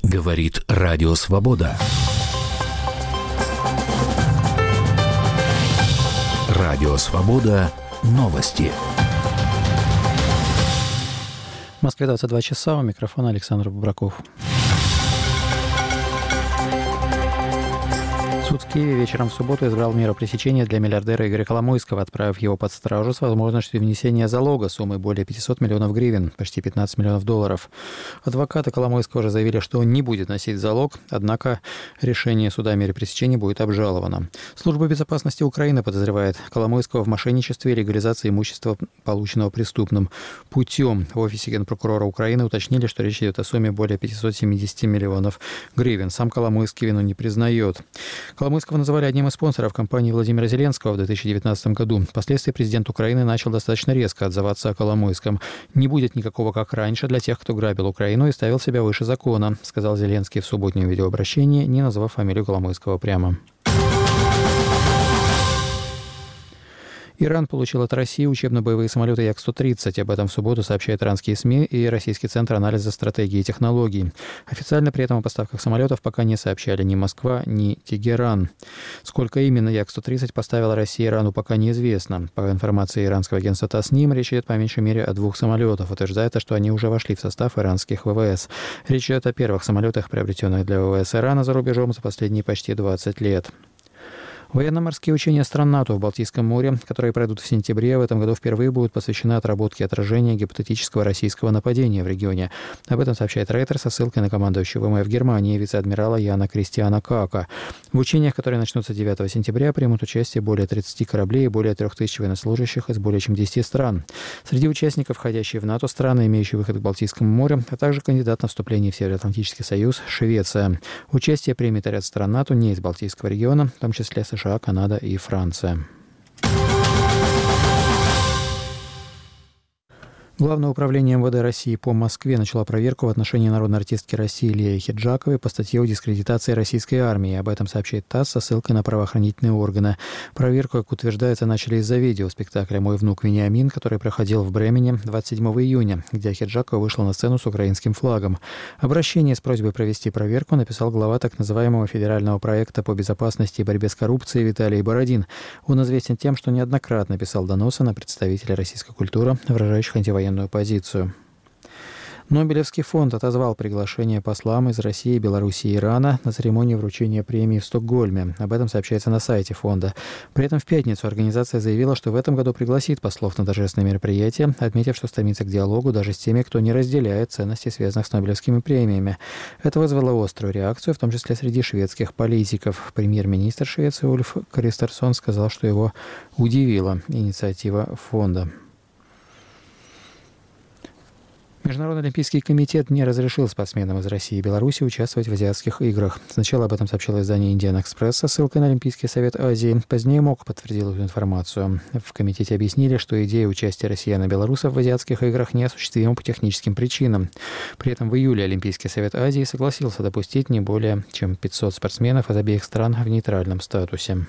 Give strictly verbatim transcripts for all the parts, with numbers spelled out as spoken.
Говорит Радио Свобода. Радио Свобода. Новости. В Москве двадцать два часа. У микрофона Александр Бубраков. Суд в Киеве вечером в субботу избрал меру пресечения для миллиардера Игоря Коломойского, отправив его под стражу с возможностью внесения залога суммой более пятьсот миллионов гривен, почти пятнадцать миллионов долларов. Адвокаты Коломойского уже заявили, что он не будет носить залог, однако решение суда о мере пресечения будет обжаловано. Служба безопасности Украины подозревает Коломойского в мошенничестве и легализации имущества, полученного преступным путем. В офисе генпрокурора Украины уточнили, что речь идет о сумме более пятьсот семьдесят миллионов гривен. Сам Коломойский вину не признает. Коломойского называли одним из спонсоров кампании Владимира Зеленского в две тысячи девятнадцатом году. Впоследствии президент Украины начал достаточно резко отзываться о Коломойском. «Не будет никакого как раньше для тех, кто грабил Украину и ставил себя выше закона», сказал Зеленский в субботнем видеообращении, не назвав фамилию Коломойского прямо. Иран получил от России учебно-боевые самолеты Як сто тридцать. Об этом в субботу сообщают иранские СМИ и Российский центр анализа стратегии и технологий. Официально при этом о поставках самолетов пока не сообщали ни Москва, ни Тегеран. Сколько именно Як сто тридцать поставила Россия Ирану, пока неизвестно. По информации иранского агентства Тасним, речь идет по меньшей мере о двух самолетах. Утверждается, что они уже вошли в состав иранских ВВС. Речь идет о первых самолетах, приобретенных для ВВС Ирана за рубежом за последние почти двадцать лет. Военно-морские учения стран НАТО в Балтийском море, которые пройдут в сентябре, в этом году впервые будут посвящены отработке отражения гипотетического российского нападения в регионе. Об этом сообщает Рейтер со ссылкой на командующего ВМФ Германии вице-адмирала Яна Кристиана Кака. В учениях, которые начнутся девятого сентября, примут участие более тридцати кораблей и более трех тысяч военнослужащих из более чем десяти стран. Среди участников входящие в НАТО страны, имеющие выход к Балтийскому морю, а также кандидат на вступление в Североатлантический союз Швеция. Участие примет ряд стран НАТО не из Балтийского региона, в том числе США, США, Канада и Франция. Главное управление МВД России по Москве начало проверку в отношении народной артистки России Лии Ахеджаковой по статье о дискредитации российской армии. Об этом сообщает ТАСС со ссылкой на правоохранительные органы. Проверку, как утверждается, начали из-за видео спектакля «Мой внук Вениамин», который проходил в Бремене двадцать седьмого июня, где Ахеджакова вышла на сцену с украинским флагом. Обращение с просьбой провести проверку написал глава так называемого федерального проекта по безопасности и борьбе с коррупцией Виталий Бородин. Он известен тем, что неоднократно писал доносы на представителей российской культуры, выражающих антивоенную позицию. Нобелевский фонд отозвал приглашение послам из России, Беларуси и Ирана на церемонию вручения премии в Стокгольме. Об этом сообщается на сайте фонда. При этом в пятницу организация заявила, что в этом году пригласит послов на торжественное мероприятие, отметив, что стремится к диалогу даже с теми, кто не разделяет ценности, связанных с Нобелевскими премиями. Это вызвало острую реакцию, в том числе среди шведских политиков. Премьер-министр Швеции Ульф Кристерсон сказал, что его удивила инициатива фонда. Международный олимпийский комитет не разрешил спортсменам из России и Беларуси участвовать в азиатских играх. Сначала об этом сообщило издание «Индиан Экспресс» со ссылкой на Олимпийский совет Азии. Позднее МОК подтвердил эту информацию. В комитете объяснили, что идея участия россиян и белорусов в азиатских играх неосуществима по техническим причинам. При этом в июле Олимпийский совет Азии согласился допустить не более чем пятьсот спортсменов из обеих стран в нейтральном статусе.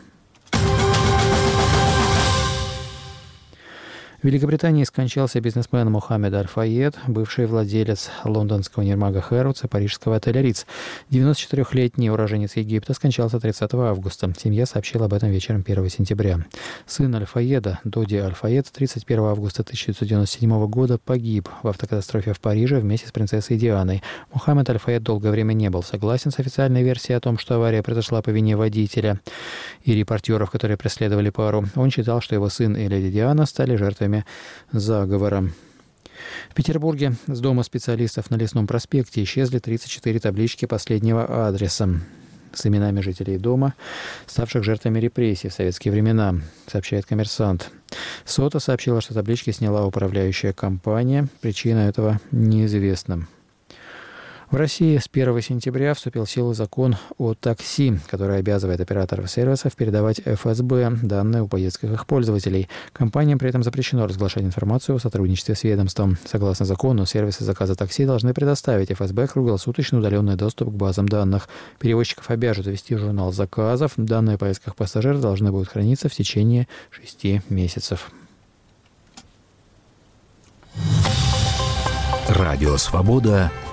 В Великобритании скончался бизнесмен Мохаммед Аль-Фаед, бывший владелец лондонского универмага Хэрротс и парижского отеля Риц. девяносточетырёхлетний уроженец Египта скончался тридцатого августа. Семья сообщила об этом вечером первого сентября. Сын Аль-Фаеда, Доди Аль-Фаед, тридцать первого августа тысяча девятьсот девяносто седьмого года погиб в автокатастрофе в Париже вместе с принцессой Дианой. Мохаммед Аль-Фаед долгое время не был согласен с официальной версией о том, что авария произошла по вине водителя и репортеров, которые преследовали пару. Он считал, что его сын и леди Диана стали жертвами заговора. В Петербурге с дома специалистов на Лесном проспекте исчезли тридцать четыре таблички последнего адреса с именами жителей дома, ставших жертвами репрессий в советские времена, сообщает «Коммерсант». СОТА сообщила, что таблички сняла управляющая компания. Причина этого неизвестна. В России с первого сентября вступил в силу закон о такси, который обязывает операторов сервисов передавать эф эс бэ данные о поездках их пользователей. Компаниям при этом запрещено разглашать информацию о сотрудничестве с ведомством. Согласно закону, сервисы заказа такси должны предоставить эф эс бэ круглосуточный удаленный доступ к базам данных. Перевозчиков обяжут вести журнал заказов. Данные о поездках пассажиров должны будут храниться в течение шести месяцев. Радио «Свобода».